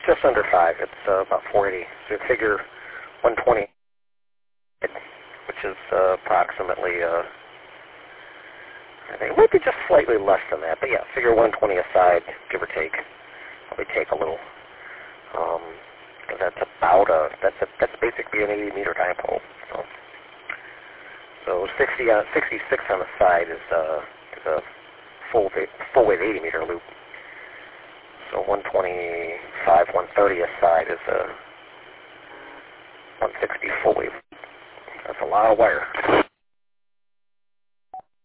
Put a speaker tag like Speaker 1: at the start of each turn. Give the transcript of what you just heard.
Speaker 1: just under 5. It's about 480. So figure 120, which is approximately, I think it might be just slightly less than that. But yeah, figure 120 a side, give or take. Probably take a little. That's about that's basically an 80 meter dipole. So 66 on the side is a full wave 80 meter loop. So 125, 130 a side is a 160 full wave. That's a lot of wire.